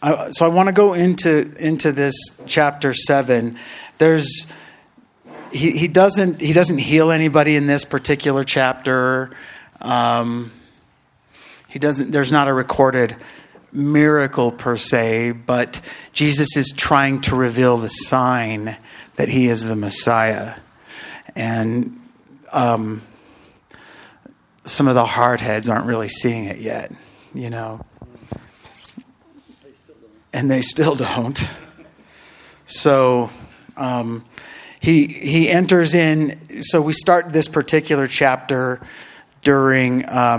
So I want to go into this chapter 7. He doesn't heal anybody in this particular chapter. There's not a recorded miracle per se, but Jesus is trying to reveal the sign that he is the Messiah. And some of the hardheads aren't really seeing it yet, And they still don't. So he enters in. So we start this particular chapter during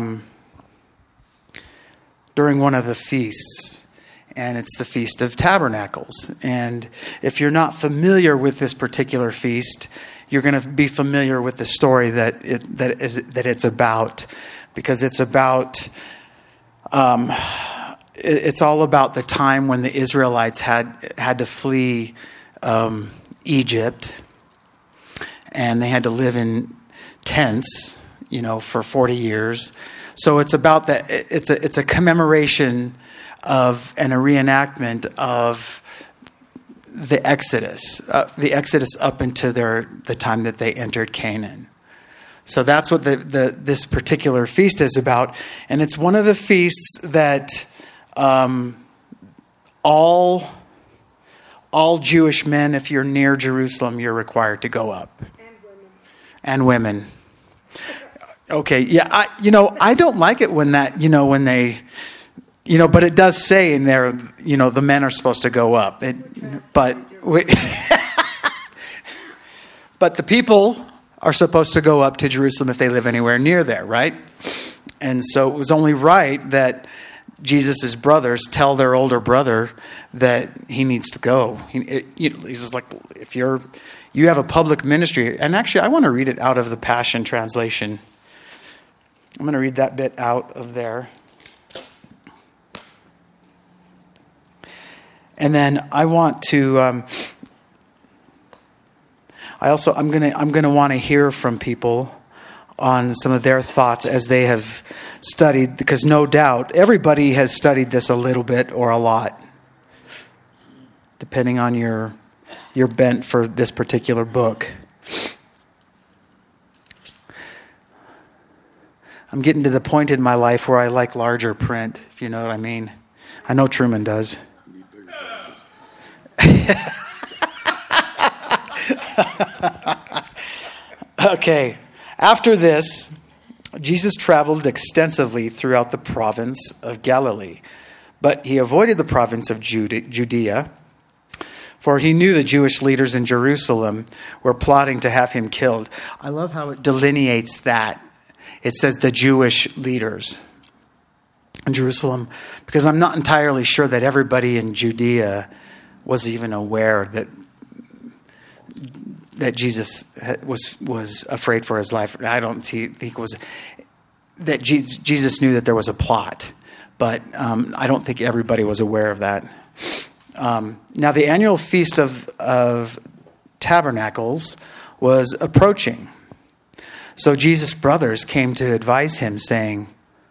one of the feasts, and it's the Feast of Tabernacles. And if you're not familiar with this particular feast, you're going to be familiar with the story that it's about, because it's about. It's all about the time when the Israelites had to flee Egypt, and they had to live in tents, for 40 years. So it's about that. It's a commemoration of and a reenactment of the Exodus up into the time that they entered Canaan. So that's what this particular feast is about, and it's one of the feasts that. All Jewish men, if you're near Jerusalem, you're required to go up. And women. Okay, yeah, I don't like it when that, when they, but it does say in there, the men are supposed to go up. But the people are supposed to go up to Jerusalem if they live anywhere near there, right? And so it was only right that Jesus' brothers tell their older brother that he needs to go. He's just like, if you have a public ministry, and actually I want to read it out of the Passion Translation. I'm going to read that bit out of there. And then I want to, I'm going to want to hear from people on some of their thoughts as they have studied, because no doubt everybody has studied this a little bit or a lot, depending on your bent for this particular book. I'm getting to the point in my life where I like larger print, if you know what I mean. I know Truman does. Okay. After this, Jesus traveled extensively throughout the province of Galilee, but he avoided the province of Judea, for he knew the Jewish leaders in Jerusalem were plotting to have him killed. I love how it delineates that. It says the Jewish leaders in Jerusalem, because I'm not entirely sure that everybody in Judea was even aware that Jesus was afraid for his life. I don't think it was that Jesus knew that there was a plot, but I don't think everybody was aware of that. Now, the annual Feast of Tabernacles was approaching. So Jesus' brothers came to advise him, saying,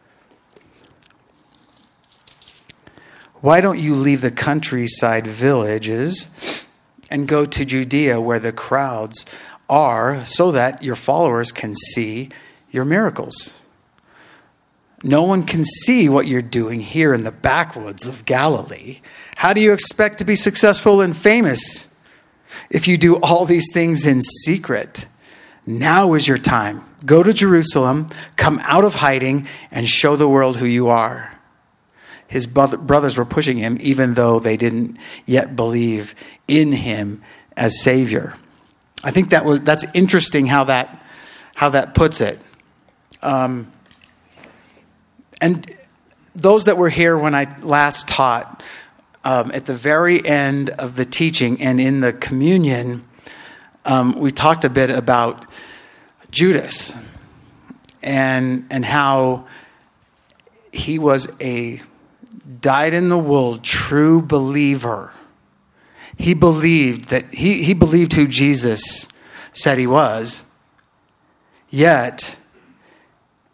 "Why don't you leave the countryside villages and go to Judea where the crowds are, so that your followers can see your miracles? No one can see what you're doing here in the backwoods of Galilee. How do you expect to be successful and famous if you do all these things in secret? Now is your time. Go to Jerusalem, come out of hiding, and show the world who you are." His brothers were pushing him, even though they didn't yet believe in him as Savior. I think that's interesting how that puts it. And those that were here when I last taught, at the very end of the teaching and in the communion, we talked a bit about Judas and how he was a dyed-in-the-wool true believer. He believed he believed who Jesus said he was, yet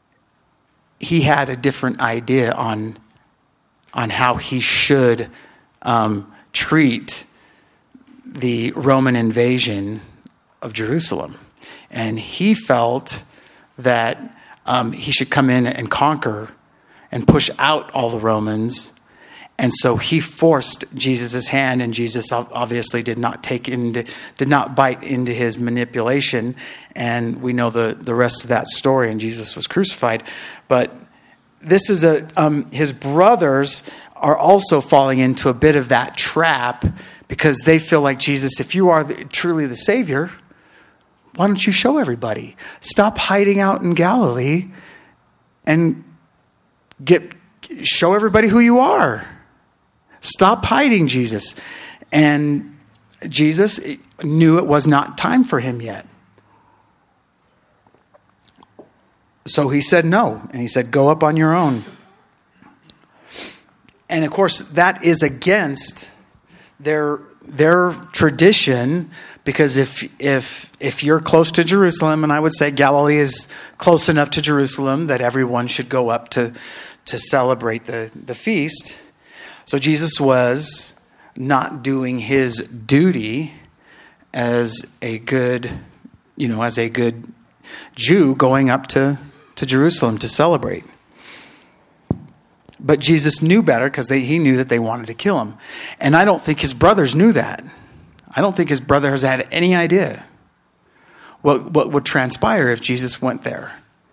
he had a different idea on how he should treat the Roman invasion of Jerusalem. And he felt that he should come in and conquer and push out all the Romans. And so he forced Jesus' hand, and Jesus obviously did not bite into his manipulation. And we know the rest of that story, and Jesus was crucified. But this is his brothers are also falling into a bit of that trap, because they feel like, Jesus, if you are truly the Savior, why don't you show everybody? Stop hiding out in Galilee and show everybody who you are. Stop hiding, Jesus. And Jesus knew it was not time for him yet. So he said no. And he said, go up on your own. And of course, that is against their tradition, because if you're close to Jerusalem, and I would say Galilee is close enough to Jerusalem that everyone should go up to celebrate the feast. So Jesus was not doing his duty as a good Jew going up to Jerusalem to celebrate. But Jesus knew better, because he knew that they wanted to kill him. And I don't think his brothers knew that. I don't think his brothers had any idea what would transpire if Jesus went there.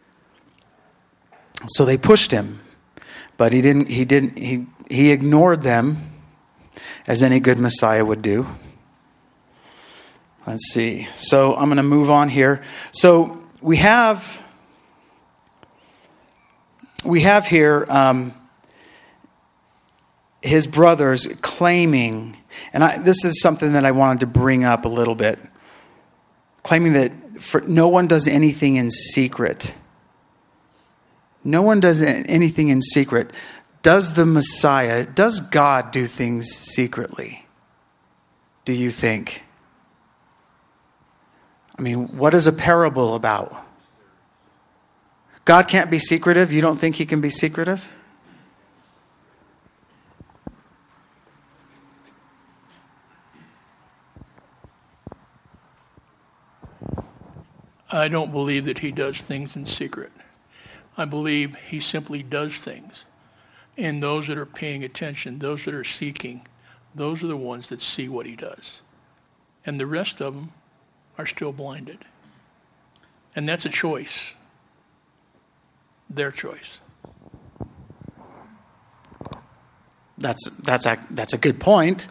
So they pushed him, but he ignored them, as any good Messiah would do. Let's see. So I'm going to move on here. So we have here his brothers claiming, and this is something that I wanted to bring up a little bit, claiming that no one does anything in secret. No one does anything in secret. Does God do things secretly? Do you think? I mean, what is a parable about? God can't be secretive? You don't think he can be secretive? I don't believe that he does things in secret. I believe he simply does things. And those that are paying attention, those that are seeking, those are the ones that see what he does. And the rest of them are still blinded. And that's a choice. Their choice. That's a good point.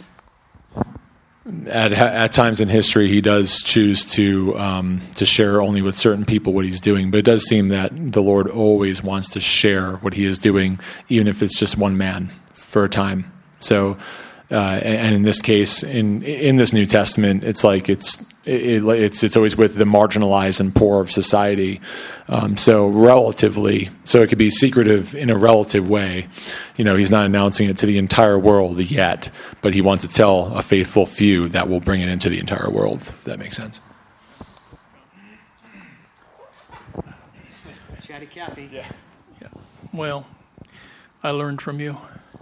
At times in history, he does choose to share only with certain people what he's doing. But it does seem that the Lord always wants to share what he is doing, even if it's just one man for a time. So, and in this case, in this New Testament, it's like it's always with the marginalized and poor of society. So it could be secretive in a relative way. He's not announcing it to the entire world yet, but he wants to tell a faithful few that will bring it into the entire world, if that makes sense. Chatty Cathy. Yeah. Well, I learned from you.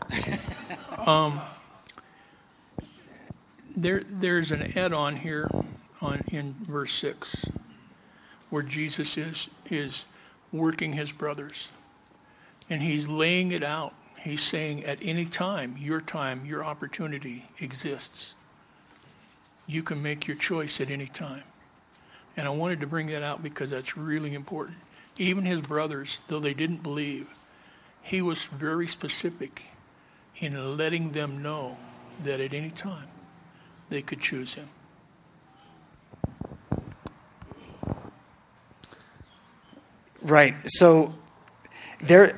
There's an add-on here in verse 6 where Jesus is working his brothers, and he's laying it out. He's saying at any time, your opportunity exists. You can make your choice at any time. And I wanted to bring that out because that's really important. Even his brothers, though they didn't believe, he was very specific in letting them know that at any time they could choose him. Right. So there.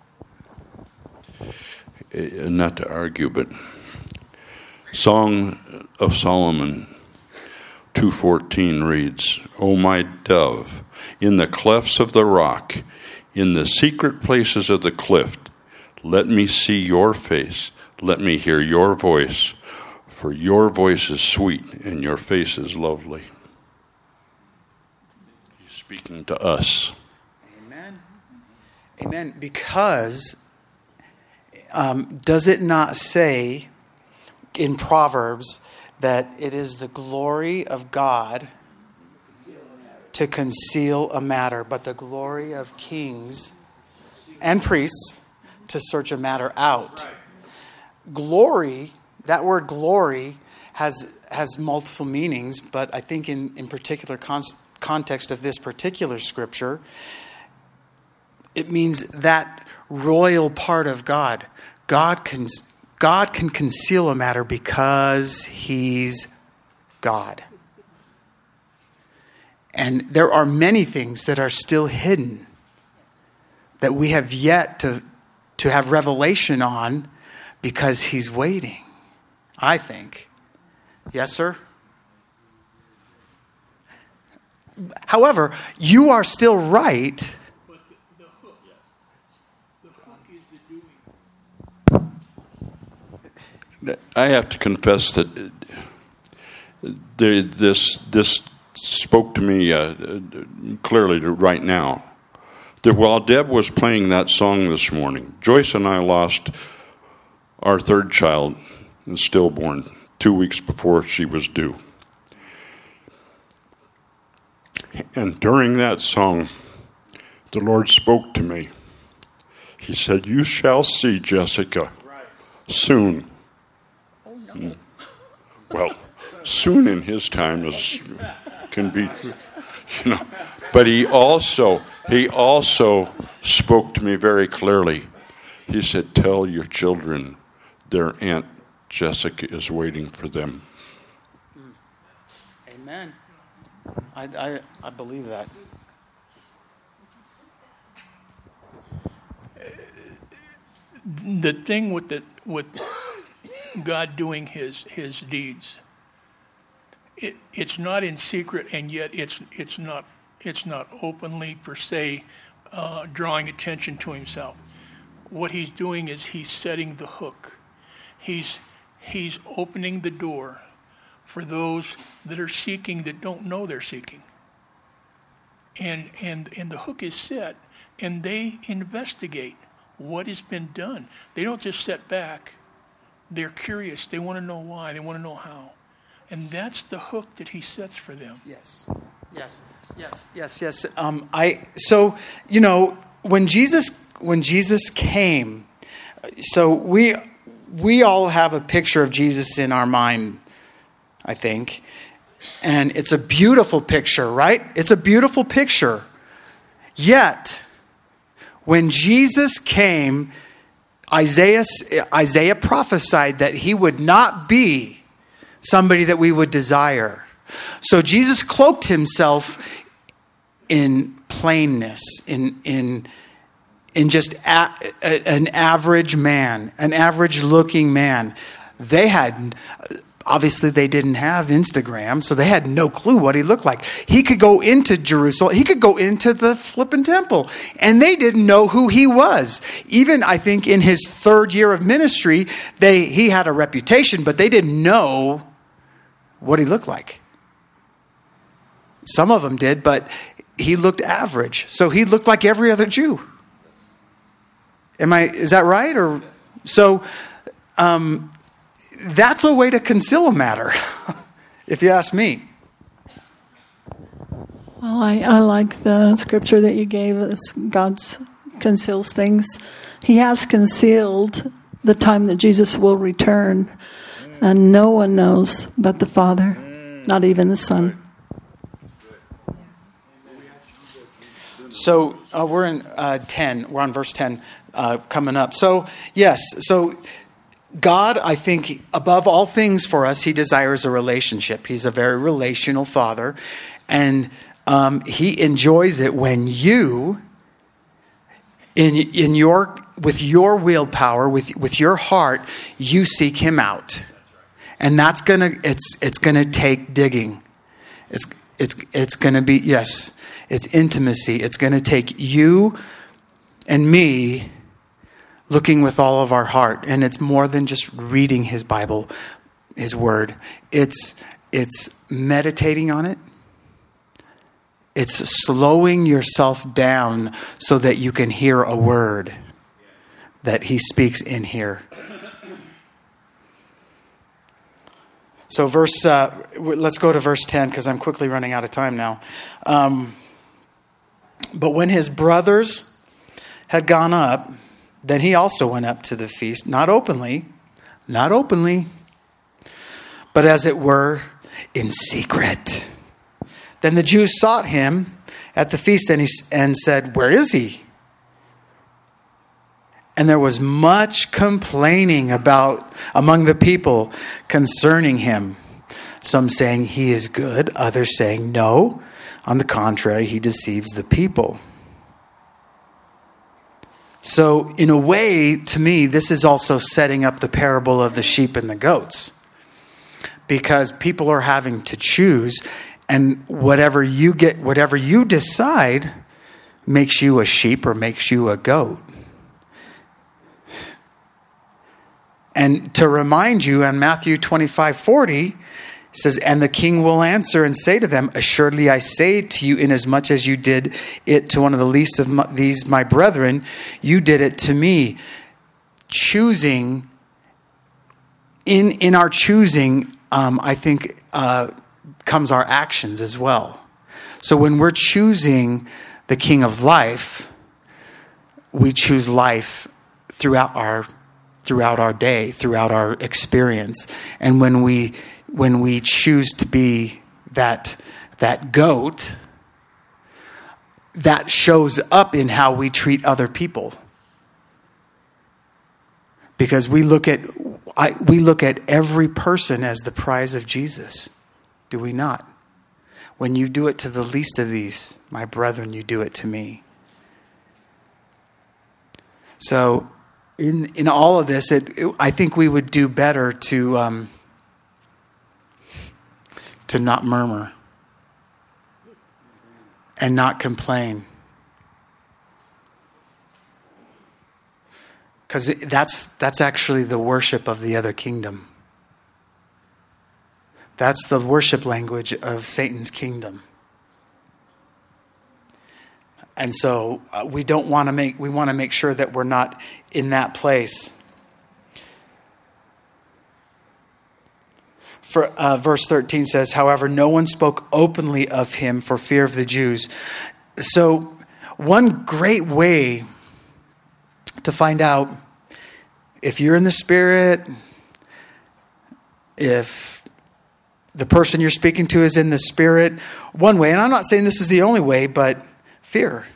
Not to argue, but Song of Solomon 2:14 reads, "O my dove, in the clefts of the rock, in the secret places of the cliff, let me see your face, let me hear your voice, for your voice is sweet and your face is lovely." He's speaking to us. Amen. Amen. Because does it not say, in Proverbs that it is the glory of God to conceal a matter, but the glory of kings and priests to search a matter out. Glory, that word glory has multiple meanings, but I think in particular context of this particular scripture, it means that royal part of God. God can conceal a matter because He's God. And there are many things that are still hidden that we have yet to have revelation on because He's waiting, I think. Yes, sir? However, you are still right. But the hook is the doing. I have to confess that this spoke to me clearly right now. That while Deb was playing that song this morning, Joyce and I lost our third child, stillborn, 2 weeks before she was due. And during that song, the Lord spoke to me. He said, "You shall see, Jessica, soon." Oh, no. Well, soon in His time can be, But He also spoke to me very clearly. He said, "Tell your children their Aunt Jessica is waiting for them." Amen. I believe that. The thing with God doing His deeds, it's not in secret, and yet it's not openly per se drawing attention to Himself. What He's doing is He's setting the hook. He's opening the door for those that are seeking that don't know they're seeking. And the hook is set, and they investigate what has been done. They don't just sit back. They're curious. They want to know why. They want to know how. And that's the hook that He sets for them. Yes. So when Jesus came, so we all have a picture of Jesus in our mind, I think. And it's a beautiful picture, right? It's a beautiful picture. Yet, when Jesus came, Isaiah prophesied that He would not be somebody that we would desire. So Jesus cloaked Himself in plainness, in just an average man, an average looking man. Obviously they didn't have Instagram, so they had no clue what He looked like. He could go into Jerusalem, He could go into the flippin' temple, and they didn't know who He was. Even, I think, in His third year of ministry, he had a reputation, but they didn't know what He looked like. Some of them did, but He looked average. So He looked like every other Jew. Is that right? Or so that's a way to conceal a matter, if you ask me. Well, I like the scripture that you gave us. God conceals things. He has concealed the time that Jesus will return, and no one knows but the Father, not even the Son. So we're in 10. We're on verse 10 coming up. So yes, so God, I think, above all things for us, He desires a relationship. He's a very relational Father, and He enjoys it when you, with your willpower, with your heart, you seek Him out, and it's gonna take digging. It's gonna be, yes, it's intimacy. It's gonna take you and me looking with all of our heart. And it's more than just reading His Bible, His Word. It's meditating on it. It's slowing yourself down so that you can hear a word that He speaks in here. So let's go to verse 10 because I'm quickly running out of time now. But when his brothers had gone up, then he also went up to the feast, not openly, but as it were in secret. Then the Jews sought him at the feast and said, "Where is he?" And there was much complaining among the people concerning him. Some saying he is good, others saying no. On the contrary, he deceives the people. So in a way, to me, this is also setting up the parable of the sheep and the goats. Because people are having to choose, and whatever you decide makes you a sheep or makes you a goat. And to remind you, in Matthew 25:40, it says, "And the king will answer and say to them, Assuredly I say to you, inasmuch as you did it to one of the least of these my brethren, you did it to me." Choosing, in our choosing, I think comes our actions as well. So when we're choosing the King of life, we choose life throughout our day, throughout our experience. And when we choose to be that goat, that shows up in how we treat other people. Because we look at every person as the prize of Jesus. Do we not? When you do it to the least of these, my brethren, you do it to me. So in all of this, I think we would do better to not murmur and not complain. Because that's actually the worship of the other kingdom. That's the worship language of Satan's kingdom. And so we want to make sure that we're not in that place. For verse 13 says, "However, no one spoke openly of him for fear of the Jews." So one great way to find out if you're in the Spirit, if the person you're speaking to is in the Spirit, one way, and I'm not saying this is the only way, but fear.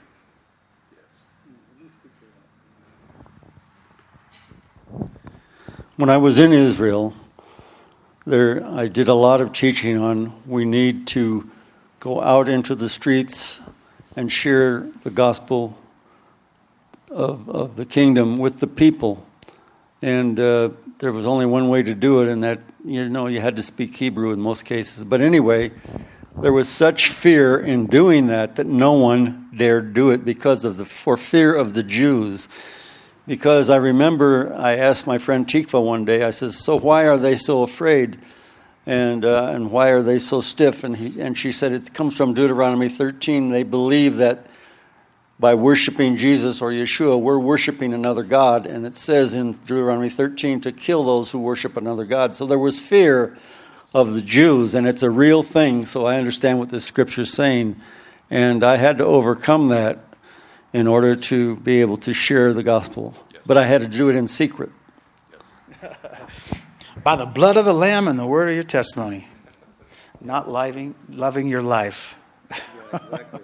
When I was in Israel, I did a lot of teaching on we need to go out into the streets and share the gospel of the kingdom with the people. And there was only one way to do it, and that, you had to speak Hebrew in most cases. But anyway, there was such fear in doing that no one dared do it for fear of the Jews. Because I remember I asked my friend Tikva one day, I said, "So why are they so afraid? And why are they so stiff?" And she said, it comes from Deuteronomy 13. They believe that by worshiping Jesus or Yeshua, we're worshiping another God. And it says in Deuteronomy 13 to kill those who worship another God. So there was fear of the Jews, and it's a real thing. So I understand what this scripture is saying. And I had to overcome that in order to be able to share the gospel. Yes. But I had to do it in secret. Yes. By the blood of the Lamb and the word of your testimony. Not loving your life. Yeah, exactly.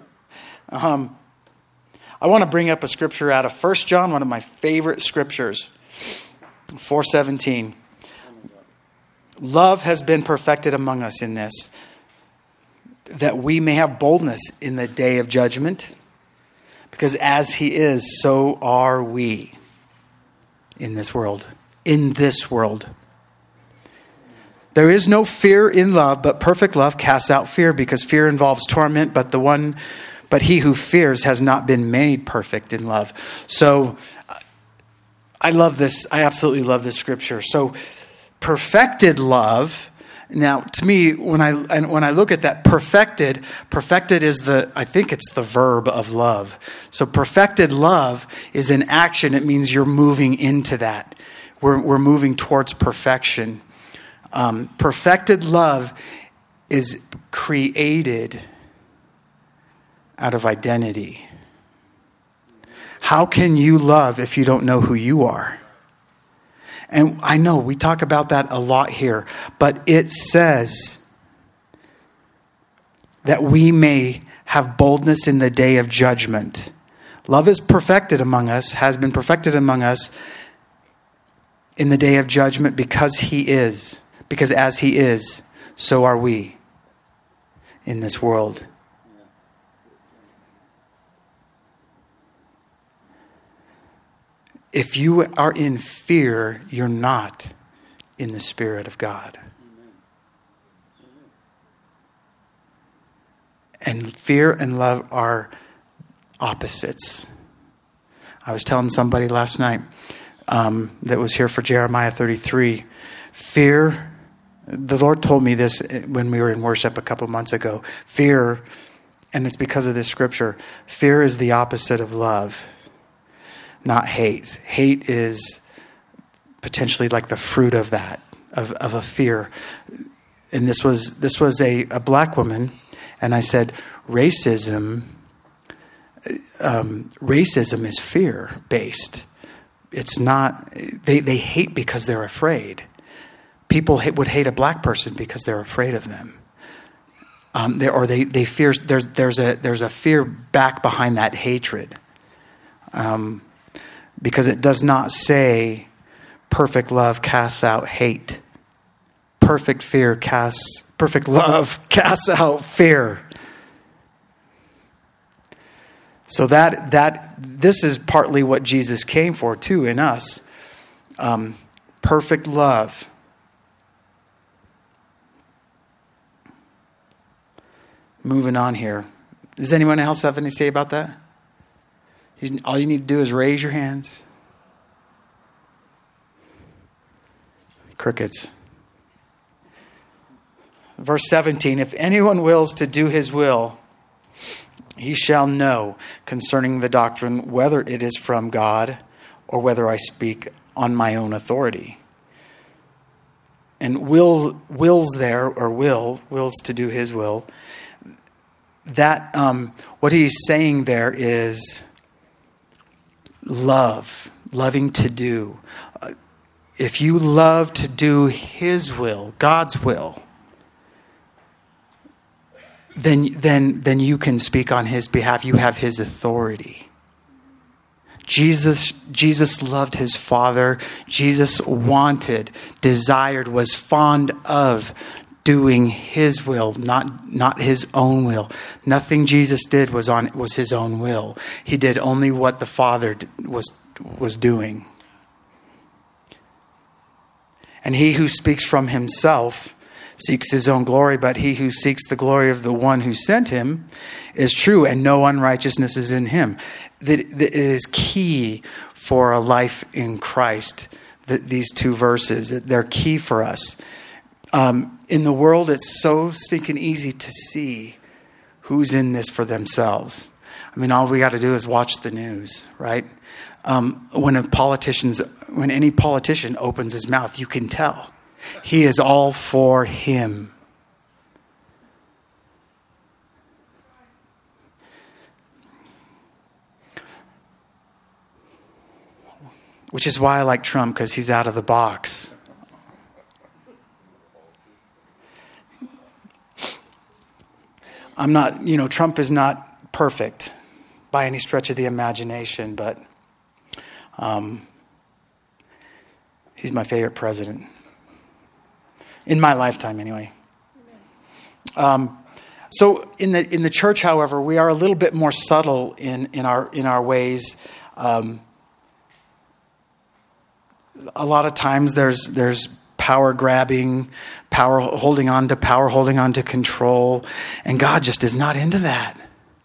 I want to bring up a scripture out of 1 John, one of my favorite scriptures. 4:17. Love has been perfected among us in this, that we may have boldness in the day of judgment. Because as he is, so are we in this world. In this world. There is no fear in love, but perfect love casts out fear, because fear involves torment, but he who fears has not been made perfect in love. So I love this. I absolutely love this scripture. So perfected love. Now, to me, when I look at that, perfected is I think it's the verb of love. So perfected love is an action. It means you're moving into that. We're moving towards perfection. Perfected love is created out of identity. How can you love if you don't know who you are? And I know we talk about that a lot here, but it says that we may have boldness in the day of judgment. Love is perfected among us, has been perfected among us in the day of judgment because he is. Because as he is, so are we in this world. If you are in fear, you're not in the Spirit of God. And fear and love are opposites. I was telling somebody last night that was here for Jeremiah 33. Fear, the Lord told me this when we were in worship a couple months ago. Fear, and it's because of this scripture, fear is the opposite of love, not hate. Hate is potentially like the fruit of that, of a fear. And this was a black woman, and I said, racism is fear-based. It's not, they hate because they're afraid. People would hate a black person because they're afraid of them. They fear, there's a fear back behind that hatred. Because it does not say perfect love casts out hate. Perfect love casts out fear. So this is partly what Jesus came for too in us. Perfect love. Moving on here. Does anyone else have anything to say about that? All you need to do is raise your hands. Crickets. Verse 17, if anyone wills to do his will, he shall know concerning the doctrine whether it is from God or whether I speak on my own authority. And wills to do his will. That what he's saying there is loving to do. If you love to do his will, God's will, then you can speak on his behalf. You have his authority. Jesus loved his Father. Jesus wanted, desired, was fond of doing his will, not his own will. Nothing Jesus did was his own will. He did only what the Father was doing. And he who speaks from himself seeks his own glory, but he who seeks the glory of the one who sent him is true, and no unrighteousness is in him. That it is key for a life in Christ, that these two verses, that they're key for us. In the world, it's so stinking easy to see who's in this for themselves. I mean, all we got to do is watch the news, right? When any politician opens his mouth, you can tell he is all for him. Which is why I like Trump, because he's out of the box. Trump is not perfect by any stretch of the imagination, but he's my favorite president. In my lifetime, anyway. So in the church, however, we are a little bit more subtle in our ways. A lot of times there's power grabbing, power holding on to control, and God just is not into that.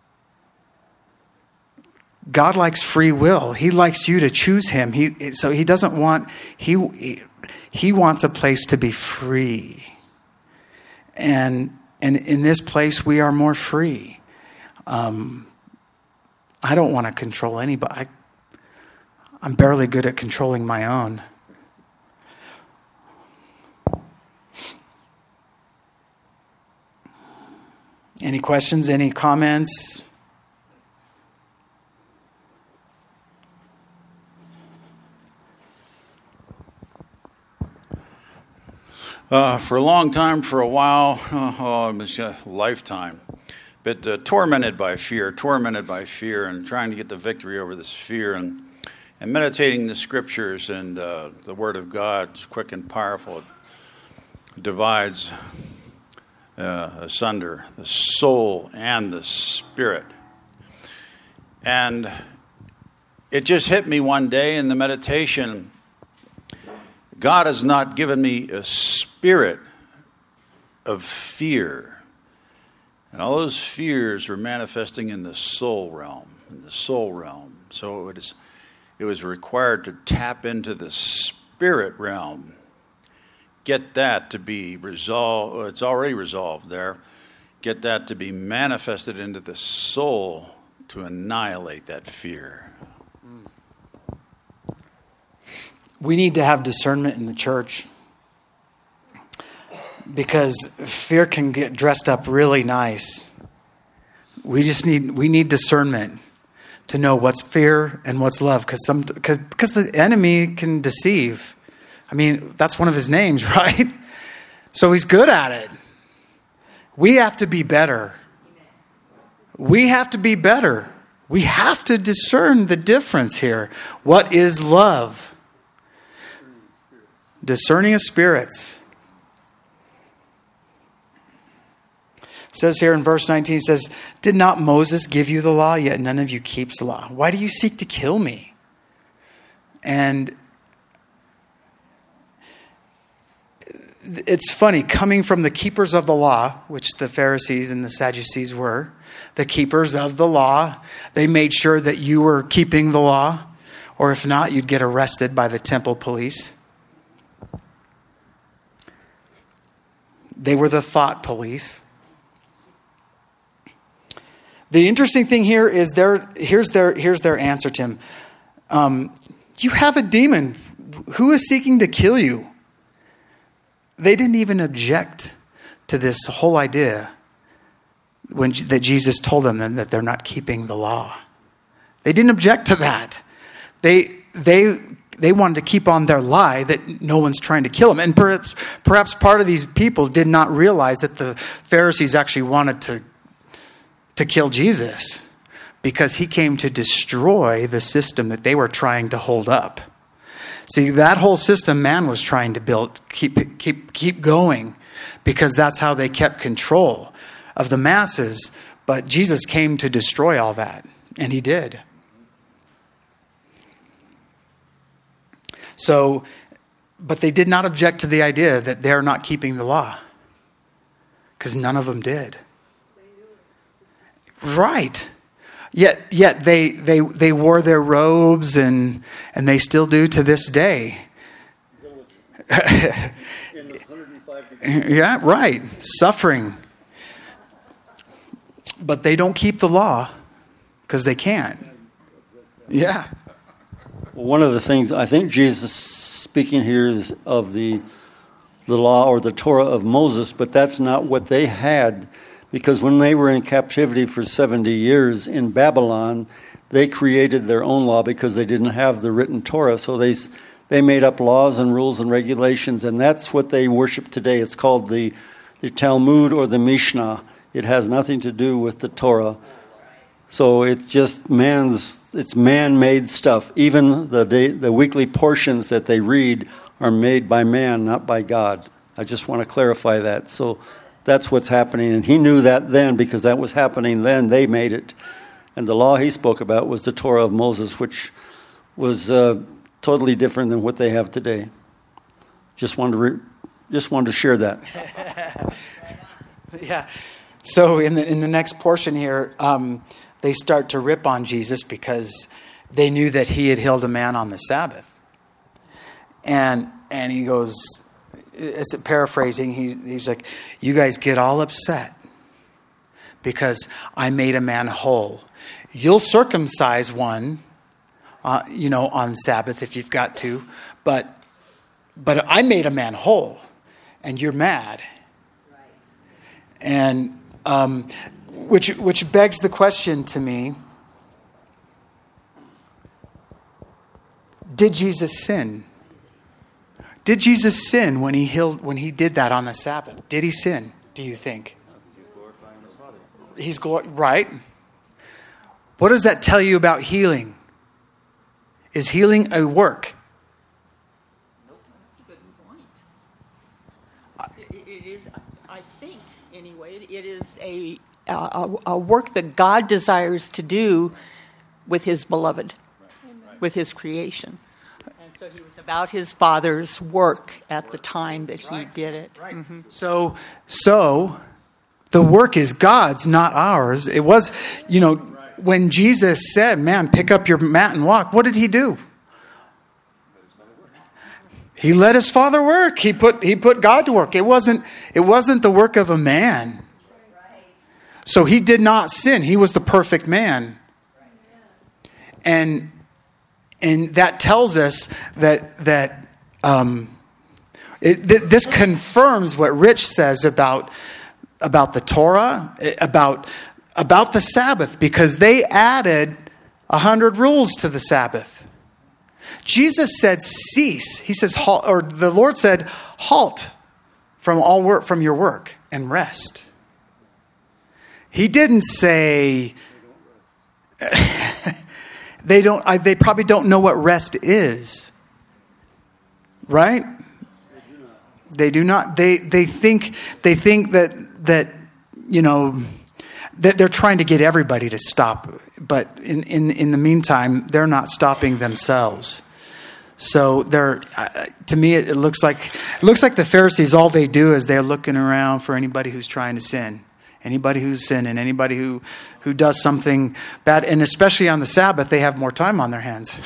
God likes free will. He likes you to choose him. He wants a place to be free. And in this place we are more free. I don't want to control anybody. I'm barely good at controlling my own. Any questions? Any comments? For a long time, for a while, it was a lifetime, but tormented by fear, and trying to get the victory over this fear, and meditating the scriptures and the Word of God is quick and powerful. It divides asunder the soul and the spirit. And it just hit me one day in the meditation. God has not given me a spirit of fear. And all those fears were manifesting in the soul realm. So it was required to tap into the spirit realm. Get that to be resolved. It's already resolved there. Get that to be manifested into the soul to annihilate that fear. We need to have discernment in the church because fear can get dressed up really nice. We need discernment to know what's fear and what's love because the enemy can deceive. I mean, that's one of his names, right? So he's good at it. We have to be better. We have to be better. We have to discern the difference here. What is love? Discerning of spirits. It says here in verse 19, it says, "Did not Moses give you the law, yet none of you keeps the law? Why do you seek to kill me?" And it's funny, coming from the keepers of the law, which the Pharisees and the Sadducees were, the keepers of the law, they made sure that you were keeping the law, or if not, you'd get arrested by the temple police. They were the thought police. The interesting thing here is here's their answer to him. You have a demon. Who is seeking to kill you? They didn't even object to this whole idea that Jesus told them that they're not keeping the law. They didn't object to that. They wanted to keep on their lie that no one's trying to kill them. And perhaps part of these people did not realize that the Pharisees actually wanted to kill Jesus because he came to destroy the system that they were trying to hold up. See, that whole system man was trying to build, keep going, because that's how they kept control of the masses. But Jesus came to destroy all that, and he did. So, but they did not object to the idea that they're not keeping the law, because none of them did. Right. Yet they wore their robes and they still do to this day. Yeah, right. Suffering. But they don't keep the law because they can't. Yeah. One of the things, I think Jesus speaking here is of the law or the Torah of Moses, but that's not what they had, because when they were in captivity for 70 years in Babylon, they created their own law because they didn't have the written Torah. So they made up laws and rules and regulations, and that's what they worship today. It's called the Talmud or the Mishnah. It has nothing to do with the Torah. So it's just it's man-made stuff. Even the weekly portions that they read are made by man, not by God. I just want to clarify that. So that's what's happening. And he knew that then, because that was happening then. They made it. And the law he spoke about was the Torah of Moses, which was totally different than what they have today. Just wanted to share that. Yeah. So in the next portion here, they start to rip on Jesus because they knew that he had healed a man on the Sabbath. And he goes, paraphrasing, he's like, you guys get all upset because I made a man whole. You'll circumcise one, on Sabbath if you've got to, but I made a man whole, and you're mad. And Which begs the question to me, did Jesus sin? Did Jesus sin when he did that on the Sabbath? Did he sin, do you think? Right. What does that tell you about healing? Is healing a work? Nope, that's a good point. It is, I think, anyway, it is a work that God desires to do with his beloved, with his creation. And so he was about his Father's work at the time that he did it. Right. Mm-hmm. So the work is God's, not ours. It was, when Jesus said, man, pick up your mat and walk, what did he do? He let his Father work. He put God to work. It wasn't the work of a man. So he did not sin. He was the perfect man. And that tells us that this confirms what Rich says about the Torah, about the Sabbath, because they added 100 rules to the Sabbath. Jesus said, cease. He says, halt, or the Lord said, halt from all work, from your work, and rest. He didn't say, they probably don't know what rest is. Right? They do not. They think that that they're trying to get everybody to stop, but in the meantime, they're not stopping themselves. So to me, it looks like the Pharisees, all they do is they're looking around for anybody who's trying to sin, anybody who's sinning, anybody who does something bad, and especially on the Sabbath, they have more time on their hands.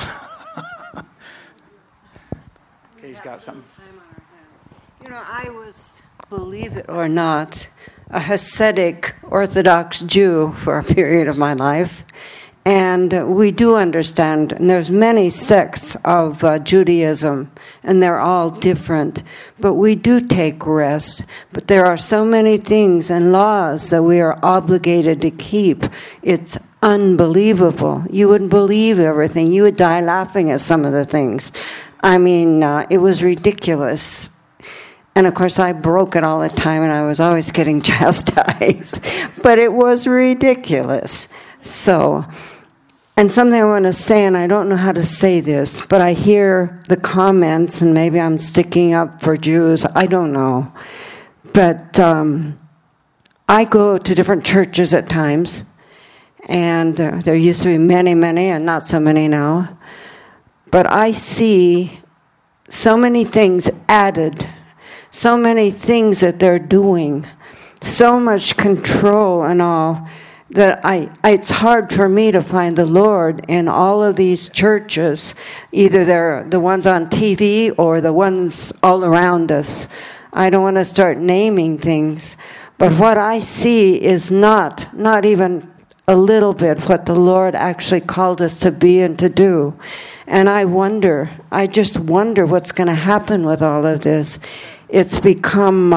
Okay, he's got something. I was, believe it or not, a Hasidic Orthodox Jew for a period of my life. And we do understand, and there's many sects of Judaism, and they're all different. But we do take rest. But there are so many things and laws that we are obligated to keep. It's unbelievable. You wouldn't believe everything. You would die laughing at some of the things. I mean, it was ridiculous. And, of course, I broke it all the time, and I was always getting chastised. But it was ridiculous. So, and something I want to say, and I don't know how to say this, but I hear the comments, and maybe I'm sticking up for Jews. I don't know. But I go to different churches at times, and there used to be many, and not so many now. But I see so many things added, so many things that they're doing, so much control and all, that it's hard for me to find the Lord in all of these churches. Either they're the ones on TV or the ones all around us. I don't want to start naming things, but what I see is not even a little bit what the Lord actually called us to be and to do. And I just wonder what's going to happen with all of this. It's become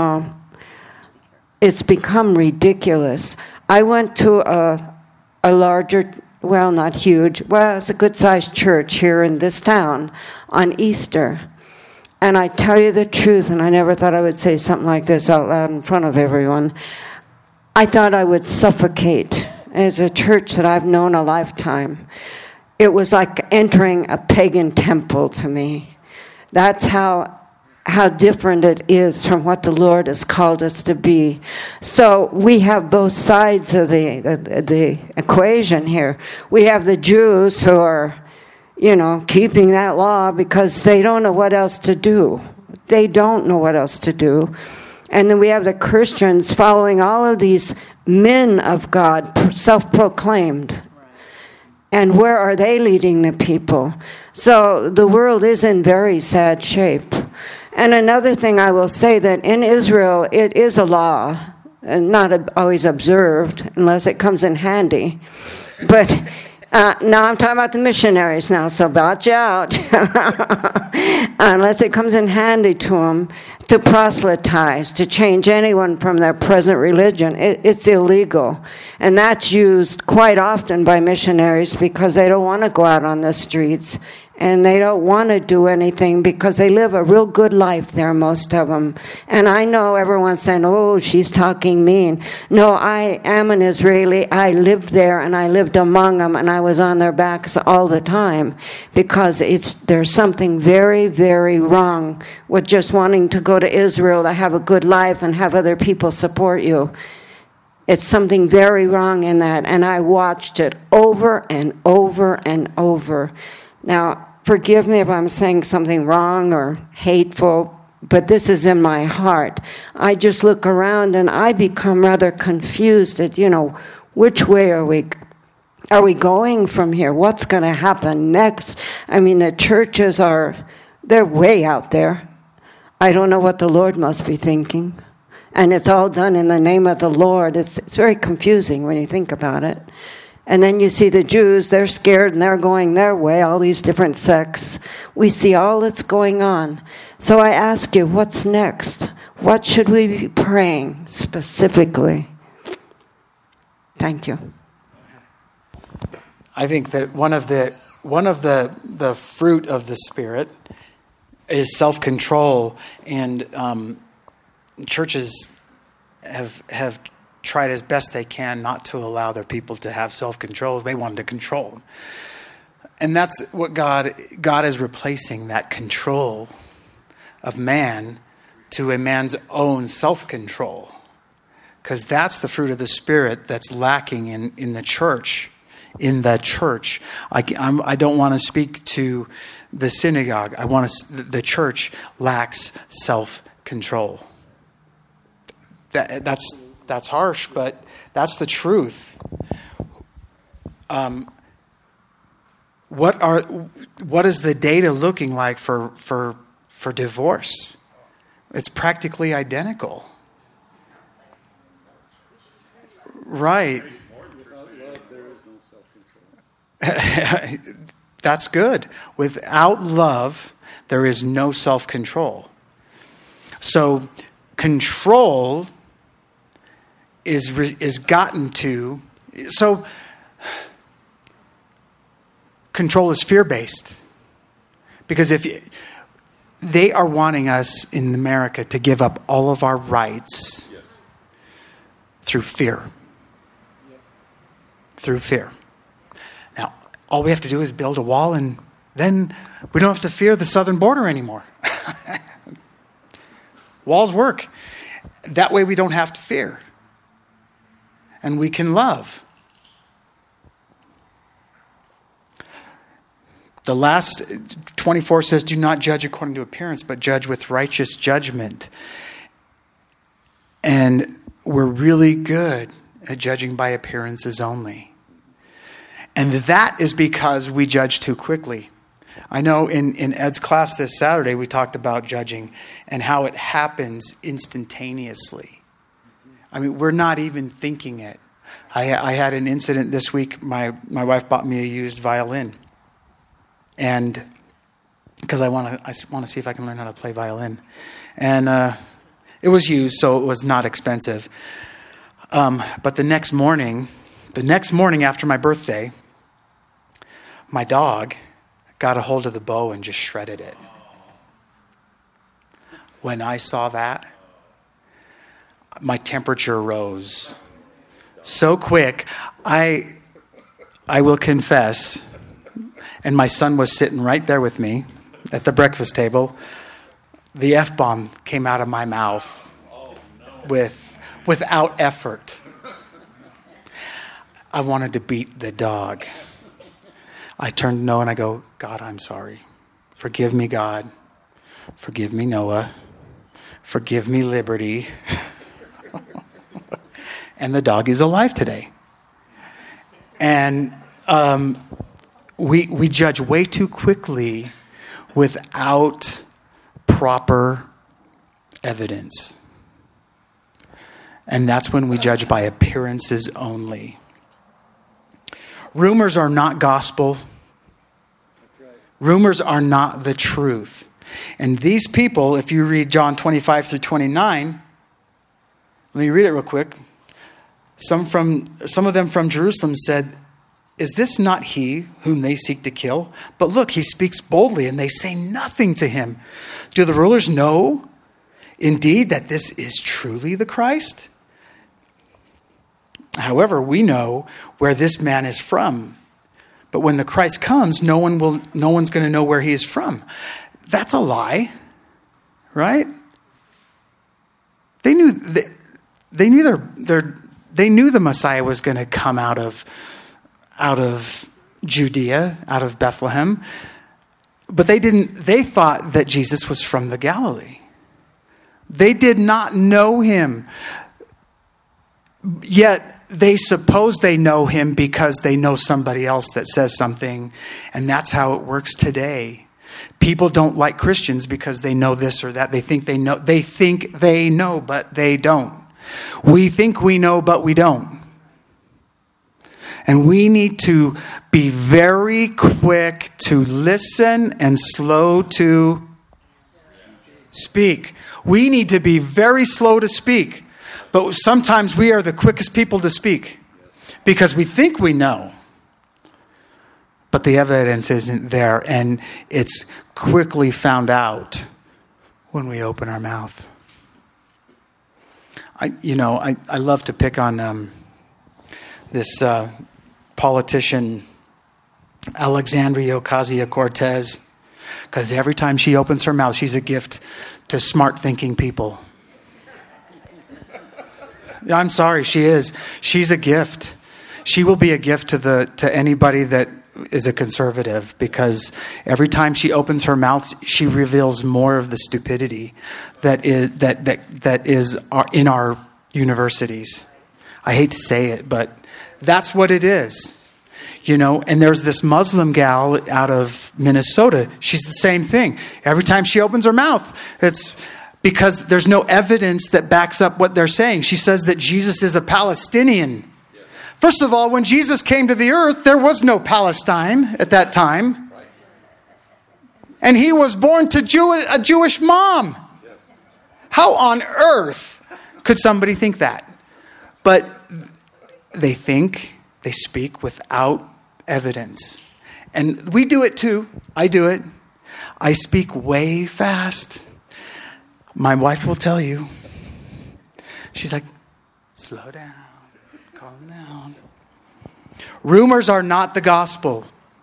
ridiculous. I went to a larger, well, not huge, well, it's a good-sized church here in this town on Easter. And I tell you the truth, and I never thought I would say something like this out loud in front of everyone. I thought I would suffocate. It's a church that I've known a lifetime. It was like entering a pagan temple to me. That's how different it is from what the Lord has called us to be. So we have both sides of the equation here. We have the Jews who are, keeping that law because they don't know what else to do. They don't know what else to do. And then we have the Christians following all of these men of God, self-proclaimed. And where are they leading the people? So the world is in very sad shape. And another thing I will say, that in Israel, it is a law, and not always observed, unless it comes in handy. But Now I'm talking about the missionaries now, so watch out. Unless it comes in handy to them to proselytize, to change anyone from their present religion, it's illegal. And that's used quite often by missionaries because they don't want to go out on the streets and they don't want to do anything because they live a real good life there, most of them. And I know everyone's saying, oh, she's talking mean. No, I am an Israeli. I lived there and I lived among them and I was on their backs all the time because there's something very, very wrong with just wanting to go to Israel to have a good life and have other people support you. It's something very wrong in that, and I watched it over and over and over. Now, forgive me if I'm saying something wrong or hateful, but this is in my heart. I just look around and I become rather confused at, which way are we going from here? What's going to happen next? I mean, the churches they're way out there. I don't know what the Lord must be thinking. And it's all done in the name of the Lord. It's very confusing when you think about it. And then you see the Jews, they're scared and they're going their way, all these different sects. We see all that's going on. So I ask you, what's next? What should we be praying specifically? Thank you. I think that one of the fruit of the Spirit is self-control, and churches have tried as best they can not to allow their people to have self-control. They wanted to control them. And that's what God is replacing, that control of man to a man's own self-control. Because that's the fruit of the Spirit that's lacking in the church. In the church. I don't want to speak to the synagogue. The church lacks self-control. That's harsh, but that's the truth. What is the data looking like for divorce? It's practically identical. Right. That's good. Without love, there is no self-control. So control is gotten to. So control is fear-based, because if they are wanting us in America to give up all of our rights through fear. Through fear. Now, all we have to do is build a wall, and then we don't have to fear the southern border anymore. Walls work. That way we don't have to fear. And we can love. The last 24 says, do not judge according to appearance, but judge with righteous judgment. And we're really good at judging by appearances only. And that is because we judge too quickly. I know in Ed's class this Saturday, we talked about judging and how it happens instantaneously. I mean, we're not even thinking it. I had an incident this week. My wife bought me a used violin. And because I want to see if I can learn how to play violin. And it was used, so it was not expensive. But the next morning after my birthday, my dog got a hold of the bow and just shredded it. When I saw that, my temperature rose so quick. I will confess, and my son was sitting right there with me at the breakfast table. The F-bomb came out of my mouth without effort. I wanted to beat the dog. I turned to Noah and I go, God, I'm sorry. Forgive me, God. Forgive me, Noah. Forgive me, Liberty. And the dog is alive today. And we judge way too quickly without proper evidence. And that's when we judge by appearances only. Rumors are not gospel. Rumors are not the truth. And these people, if you read John 25 through 29, let me read it real quick. Some of them from Jerusalem said, "Is this not he whom they seek to kill? But look, he speaks boldly, and they say nothing to him. Do the rulers know, indeed, that this is truly the Christ? However, we know where this man is from. But when the Christ comes, no one's going to know where he is from." That's a lie, right? They knew the Messiah was going to come out of Judea, out of Bethlehem. But they thought that Jesus was from the Galilee. They did not know him. Yet they suppose they know him because they know somebody else that says something. And that's how it works today. People don't like Christians because they know this or that. They think they know, but they don't. We think we know, but we don't. And we need to be very quick to listen and slow to speak. We need to be very slow to speak. But sometimes we are the quickest people to speak because we think we know. But the evidence isn't there, and it's quickly found out when we open our mouth. I love to pick on this politician, Alexandria Ocasio-Cortez, because every time she opens her mouth, she's a gift to smart-thinking people. I'm sorry, she is. She's a gift. She will be a gift to anybody that is a conservative, because every time she opens her mouth, she reveals more of the stupidity that is in our universities. I hate to say it, but that's what it is. And there's this Muslim gal out of Minnesota. She's the same thing. Every time she opens her mouth, it's because there's no evidence that backs up what they're saying. She says that Jesus is a Palestinian. First of all, when Jesus came to the earth, there was no Palestine at that time. And he was born to a Jewish mom. How on earth could somebody think that? But they speak without evidence. And we do it too. I do it. I speak way fast. My wife will tell you. She's like, slow down. Calm down. Rumors are not the gospel.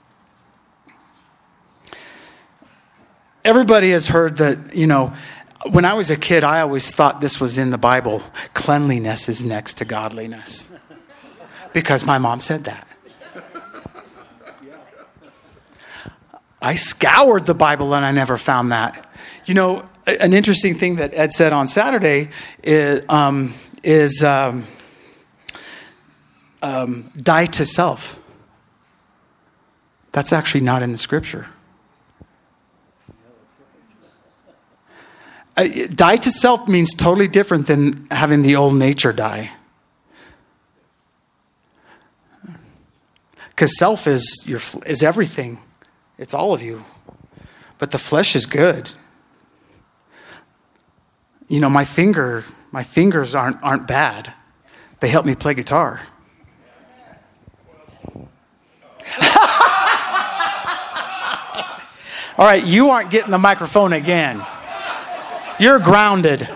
Everybody has heard that, when I was a kid, I always thought this was in the Bible. Cleanliness is next to godliness. Because my mom said that. I scoured the Bible and I never found that. An interesting thing that Ed said on Saturday is die to self. That's actually not in the scripture. Die to self means totally different than having the old nature die. Because self is everything. It's all of you. But the flesh is good. My fingers aren't bad. They help me play guitar. All right, you aren't getting the microphone again. You're grounded.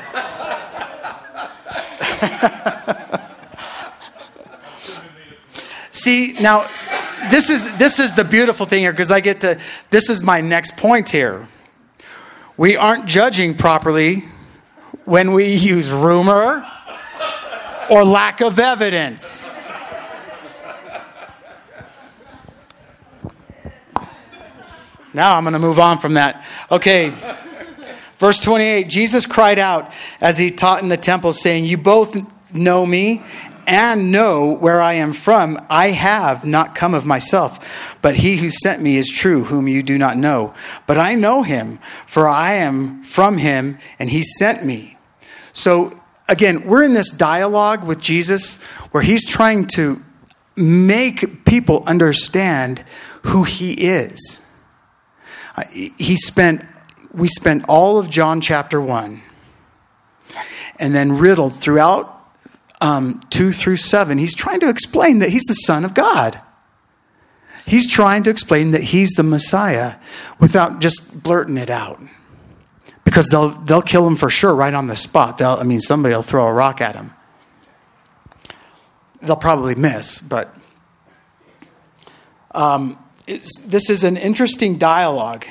See, now this is the beautiful thing here, because this is my next point here. We aren't judging properly when we use rumor or lack of evidence. Now I'm going to move on from that. Okay. Verse 28, Jesus cried out as he taught in the temple, saying, "You both know me and know where I am from. I have not come of myself, but he who sent me is true, whom you do not know. But I know him, for I am from him, and he sent me." So again, we're in this dialogue with Jesus where he's trying to make people understand who he is. We spent all of John chapter 1, and then riddled throughout 2 through 7, he's trying to explain that he's the Son of God. He's trying to explain that he's the Messiah without just blurting it out. Because they'll kill him for sure right on the spot. Somebody will throw a rock at him. They'll probably miss, but this is an interesting dialogue.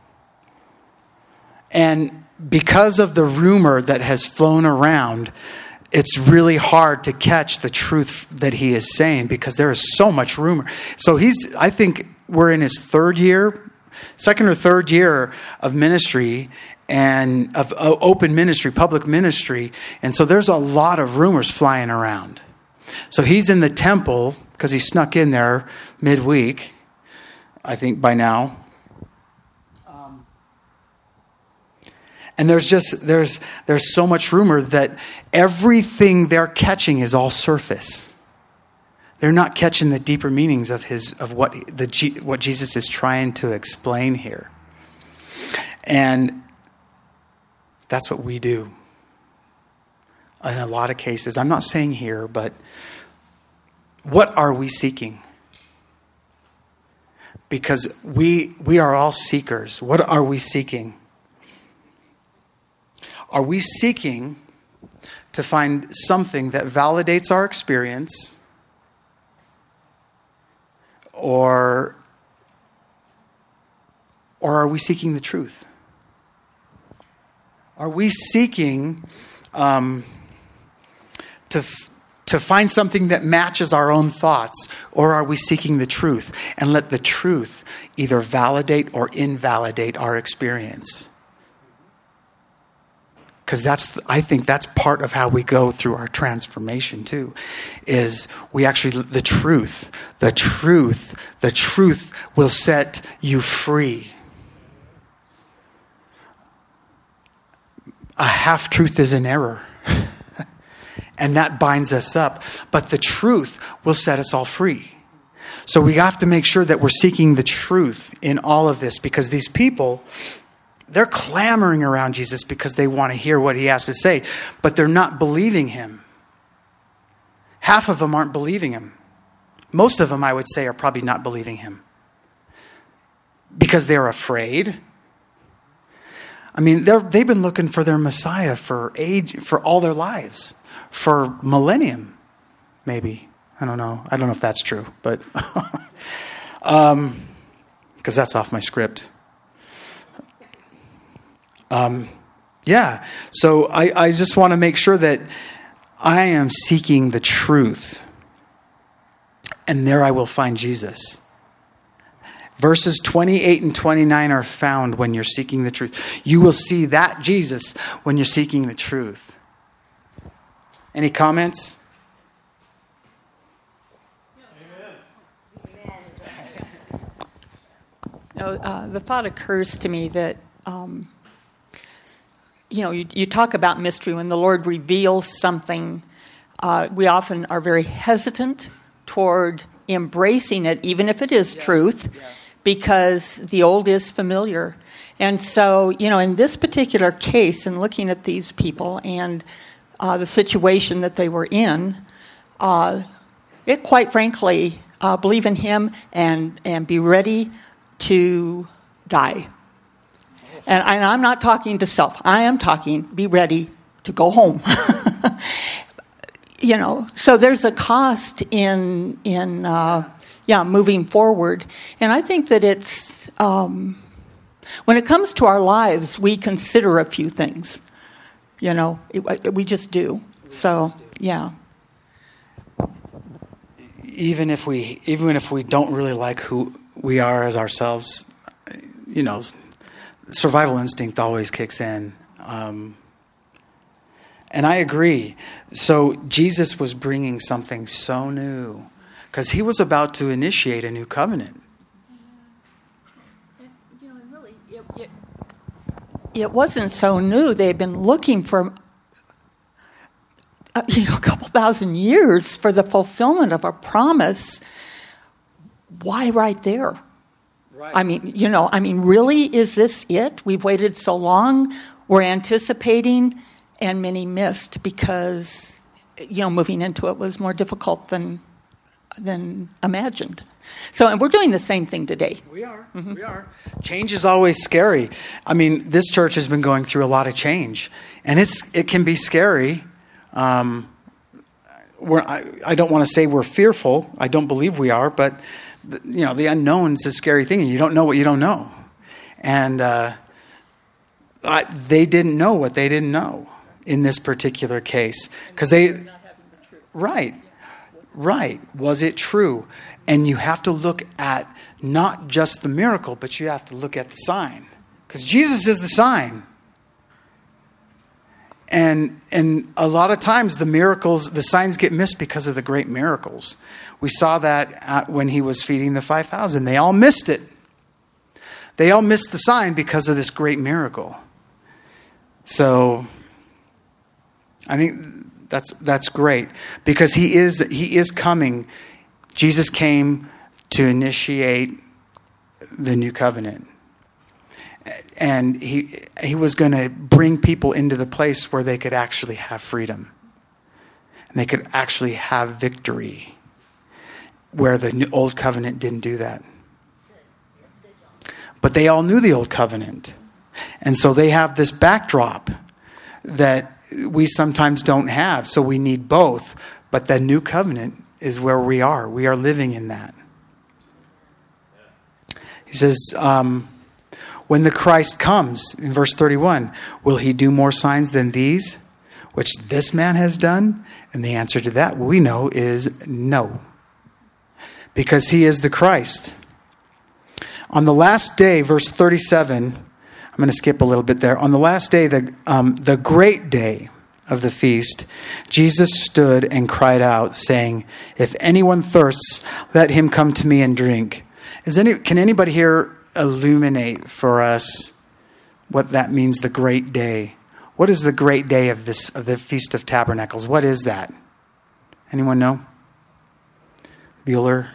And because of the rumor that has flown around, it's really hard to catch the truth that he is saying because there is so much rumor. So I think we're in his second or third year of ministry and of open ministry, public ministry. And so there's a lot of rumors flying around. So he's in the temple because he snuck in there midweek, I think by now. And there's so much rumor that everything they're catching is all surface. They're not catching the deeper meanings of what Jesus is trying to explain here. And that's what we do in a lot of cases. I'm not saying here, but what are we seeking? Because we are all seekers. What are we seeking? Are we seeking to find something that validates our experience? Or are we seeking the truth? Are we seeking to find something that matches our own thoughts? Or are we seeking the truth and let the truth either validate or invalidate our experience? Because I think that's part of how we go through our transformation too, is the truth will set you free. A half-truth is an error. And that binds us up. But the truth will set us all free. So we have to make sure that we're seeking the truth in all of this, because these people, they're clamoring around Jesus because they want to hear what he has to say, but they're not believing him. Half of them aren't believing him. Most of them, I would say, are probably not believing him because they're afraid. They've been looking for their Messiah for all their lives, for millennium, maybe. I don't know. I don't know if that's true, but because that's off my script. So I just want to make sure that I am seeking the truth, and there I will find Jesus. Verses 28 and 29 are found when you're seeking the truth. You will see that Jesus when you're seeking the truth. Any comments? The thought occurs to me that you talk about mystery. When the Lord reveals something, we often are very hesitant toward embracing it, even if it is truth, because the old is familiar. And so, in this particular case, in looking at these people and the situation that they were in, it quite frankly, believe in him and be ready to die. And I'm not talking to self. I am talking, be ready to go home. So there's a cost in moving forward. And I think that it's, when it comes to our lives, we consider a few things. We just do. So, yeah. Even if we don't really like who we are as ourselves, survival instinct always kicks in. And I agree. So Jesus was bringing something so new because he was about to initiate a new covenant. It wasn't so new. They had been looking for a couple thousand years for the fulfillment of a promise, why right there? Right. I mean, really, is this it? We've waited so long. We're anticipating, and many missed because, moving into it was more difficult than imagined. So, and we're doing the same thing today. We are. Mm-hmm. We are. Change is always scary. I mean, this church has been going through a lot of change, and it can be scary. I don't want to say we're fearful. I don't believe we are, but the unknown is a scary thing, and you don't know what you don't know. And they didn't know what they didn't know in this particular case, because right. Was it true? And you have to look at not just the miracle, but you have to look at the sign, because Jesus is the sign. And a lot of times the signs get missed because of the great miracles. We saw that when he was feeding the 5,000. They all missed it. They all missed the sign because of this great miracle. So I think that's great, because he is coming. Jesus came to initiate the new covenant. And he was going to bring people into the place where they could actually have freedom. And they could actually have victory, where the old covenant didn't do that. But they all knew the old covenant. And so they have this backdrop that we sometimes don't have. So we need both. But the new covenant is where we are. We are living in that. He says, when the Christ comes, in verse 31, will he do more signs than these, which this man has done? And the answer to that, we know, is no. Because he is the Christ. On the last day, verse 37, I'm going to skip a little bit there. On the last day, the great day of the feast, Jesus stood and cried out, saying, if anyone thirsts, let him come to me and drink. Can anybody here illuminate for us what that means, the great day? What is the great day of the Feast of Tabernacles? What is that? Anyone know? Bueller?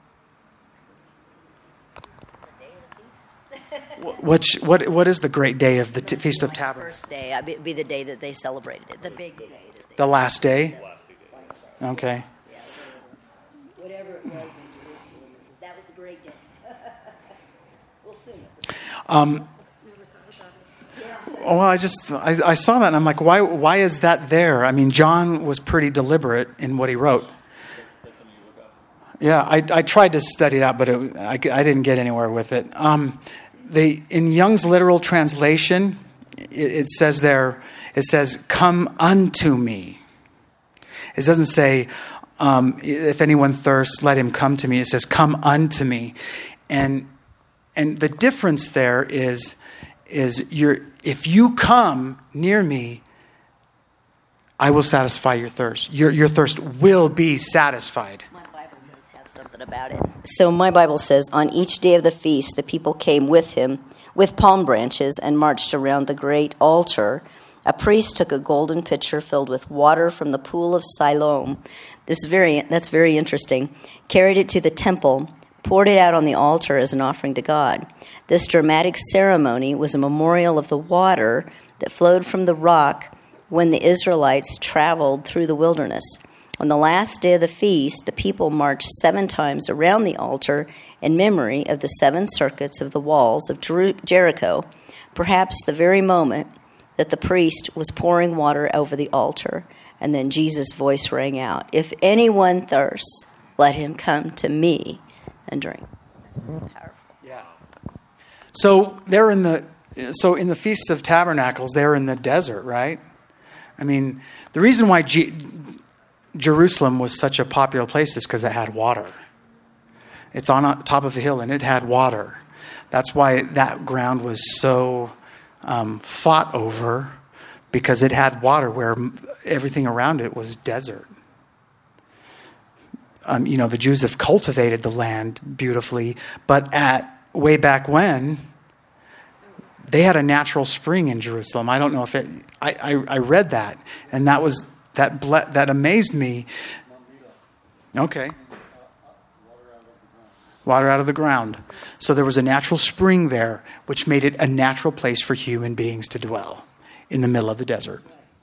What is the great day of the Feast of Tabernacles? First day. It'd be the day that they celebrated it. The big day. The last day? Okay. Yeah, whatever it was in Jerusalem, that was the great day. We'll soon. Well, I saw that and I'm like, why is that there? I mean, John was pretty deliberate in what he wrote. Yeah, I tried to study it out, but I didn't get anywhere with it. In Young's literal translation, it says there, come unto me. It doesn't say, if anyone thirsts, let him come to me. It says, come unto me. And the difference there is if you come near me, I will satisfy your thirst. Your thirst will be satisfied. My Bible does have something about it. So my Bible says, on each day of the feast, the people came with him with palm branches and marched around the great altar. A priest took a golden pitcher filled with water from the pool of Siloam. That's very interesting. Carried it to the temple, poured it out on the altar as an offering to God. This dramatic ceremony was a memorial of the water that flowed from the rock when the Israelites traveled through the wilderness. On the last day of the feast, the people marched 7 times around the altar in memory of the 7 circuits of the walls of Jericho, perhaps the very moment that the priest was pouring water over the altar. And then Jesus' voice rang out, if anyone thirsts, let him come to me and drink. That's really powerful. Yeah. So in the Feast of Tabernacles, they're in the desert, right? I mean, the reason why Jerusalem was such a popular place is because it had water. It's on top of a hill and it had water. That's why that ground was so fought over, because it had water where everything around it was desert. The Jews have cultivated the land beautifully, but way back when, they had a natural spring in Jerusalem. I don't know if I read that, and that was that amazed me. Okay. Water out of the ground. So there was a natural spring there, which made it a natural place for human beings to dwell in the middle of the desert.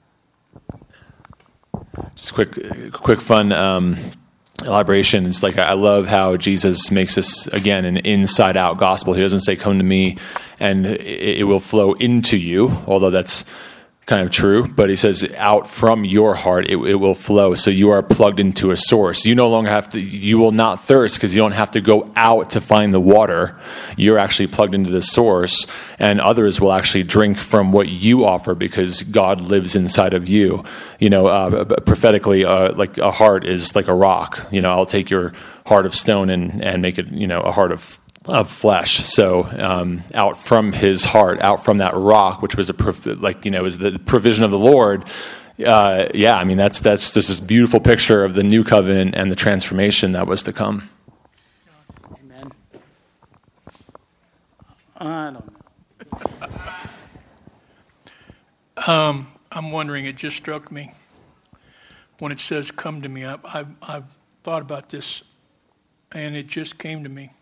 Just quick fun elaboration. It's like, I love how Jesus makes this, again, an inside-out gospel. He doesn't say, come to me and it will flow into you, although that's kind of true, but he says out from your heart it will flow. So you are plugged into a source. You no longer have to, you will not thirst because you don't have to go out to find the water. You're actually plugged into the source, and others will actually drink from what you offer because God lives inside of you. Prophetically, like a heart is like a rock. I'll take your heart of stone and make it, a heart of flesh. So out from his heart, out from that rock, which was was the provision of the Lord. That's just this beautiful picture of the new covenant and the transformation that was to come. Amen. I don't know. I'm wondering. It just struck me when it says "Come to me." I've thought about this, and it just came to me.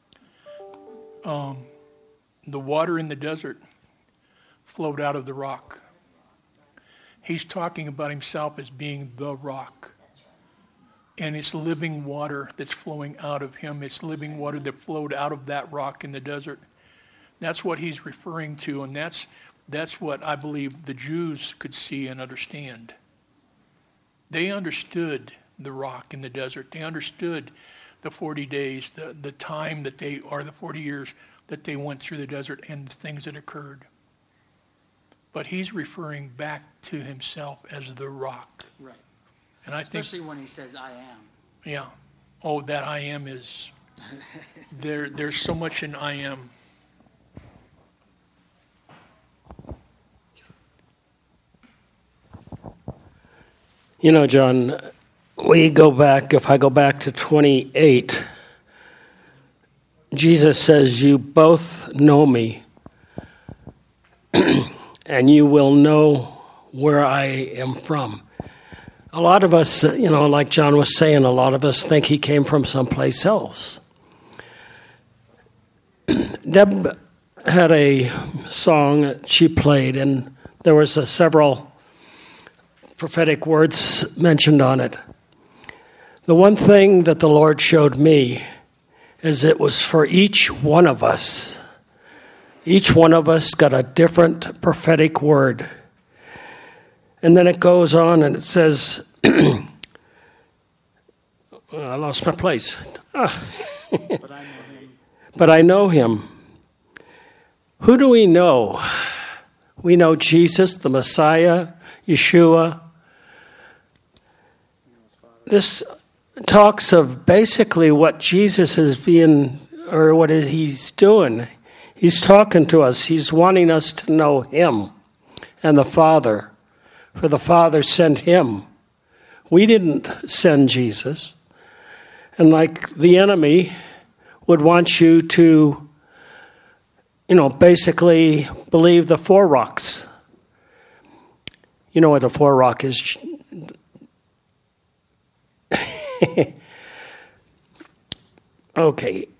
The water in the desert flowed out of the rock. He's talking about himself as being the rock. And it's living water that's flowing out of him. It's living water that flowed out of that rock in the desert. That's what he's referring to, and that's what I believe the Jews could see and understand. They understood the rock in the desert. They understood the 40 days, the time that the 40 years that they went through the desert and the things that occurred. But he's referring back to himself as the rock. Right. And Especially when he says, I am. Yeah. Oh, that I am is, there's so much in I am. John, if I go back to 28, Jesus says, you both know me, and you will know where I am from. A lot of us, like John was saying, a lot of us think he came from someplace else. Deb had a song that she played, and there was several prophetic words mentioned on it. The one thing that the Lord showed me is it was for each one of us. Each one of us got a different prophetic word. And then it goes on and it says, I lost my place. But I know him. Who do we know? We know Jesus, the Messiah, Yeshua. This talks of basically what Jesus is he's doing. He's talking to us. He's wanting us to know him and the Father. For the Father sent him. We didn't send Jesus. And like the enemy would want you to, basically believe the four rocks. You know what the four rock is? Okay.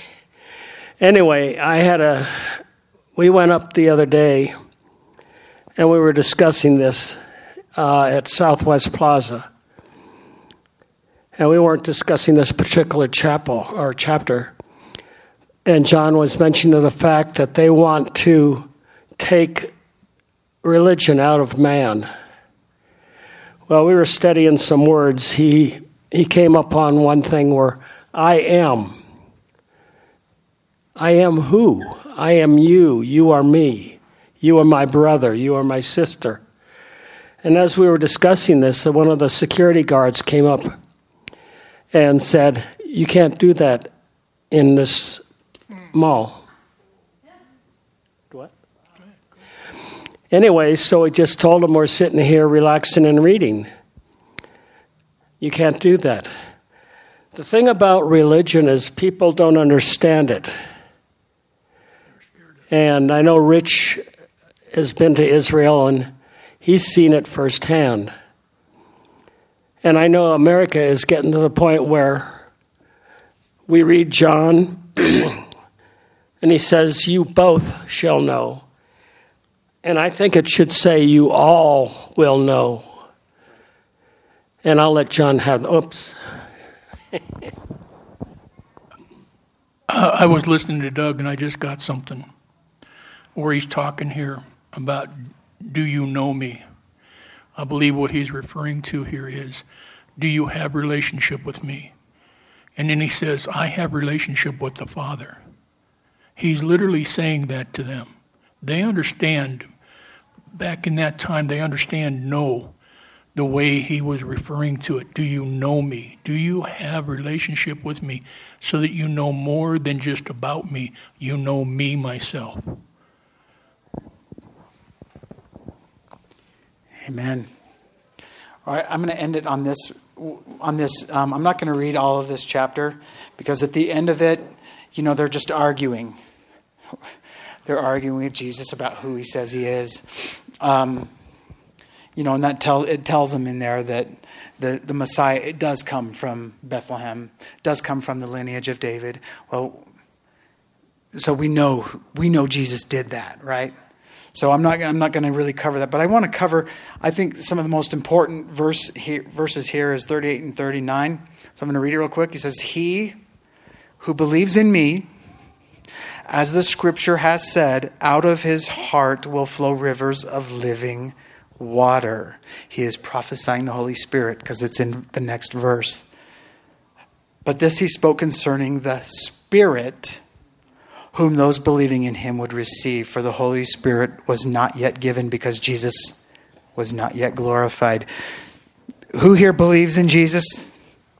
Anyway, we went up the other day and we were discussing this at Southwest Plaza. And we weren't discussing this particular chapter. And John was mentioning the fact that they want to take religion out of man. Well, we were studying some words. He came upon one thing where I am. I am who? I am you. You are me. You are my brother. You are my sister. And as we were discussing this, one of the security guards came up and said, you can't do that in this mall. What? Anyway, so he just told him we're sitting here relaxing and reading. You can't do that. The thing about religion is people don't understand it. And I know Rich has been to Israel and he's seen it firsthand. And I know America is getting to the point where we read John, and he says, you both shall know. And I think it should say, you all will know. And I'll let John have, oops. I was listening to Doug, and I just got something where he's talking here about, do you know me? I believe what he's referring to here is, do you have relationship with me? And then he says, I have relationship with the Father. He's literally saying that to them. They understand, back in that time, they understand know the way he was referring to it. Do you know me? Do you have relationship with me so that you know more than just about me? You know me myself. Amen. All right, I'm going to end it on this. I'm not going to read all of this chapter because at the end of it, they're just arguing. They're arguing with Jesus about who he says he is. And it tells them in there that the Messiah, it does come from Bethlehem, does come from the lineage of David. Well, so we know Jesus did that, right? So I'm not going to really cover that, but I want to cover, I think, some of the most important verses here is 38 and 39. So I'm going to read it real quick. He says, he who believes in me, as the scripture has said, out of his heart will flow rivers of living water. He is prophesying the Holy Spirit because it's in the next verse. But this he spoke concerning the Spirit, whom those believing in him would receive. For the Holy Spirit was not yet given because Jesus was not yet glorified. Who here believes in Jesus?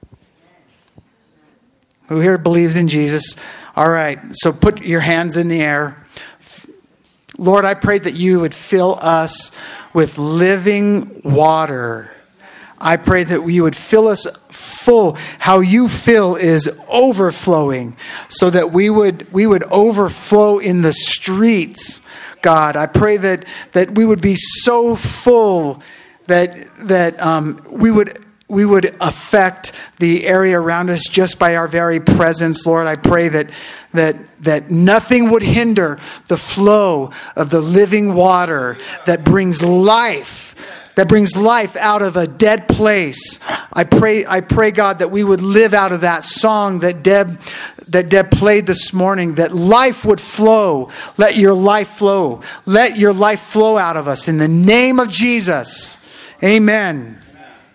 Who here believes in Jesus? All right, so put your hands in the air. Lord, I pray that you would fill us with living water. I pray that you would fill us full. How you fill is overflowing, so that we would overflow in the streets. God, I pray that we would be so full that we would affect the area around us just by our very presence. Lord, I pray that nothing would hinder the flow of the living water that brings life. That brings life out of a dead place. I pray, God, that we would live out of that song that Deb played this morning, that life would flow. Let your life flow. Let your life flow out of us in the name of Jesus. Amen.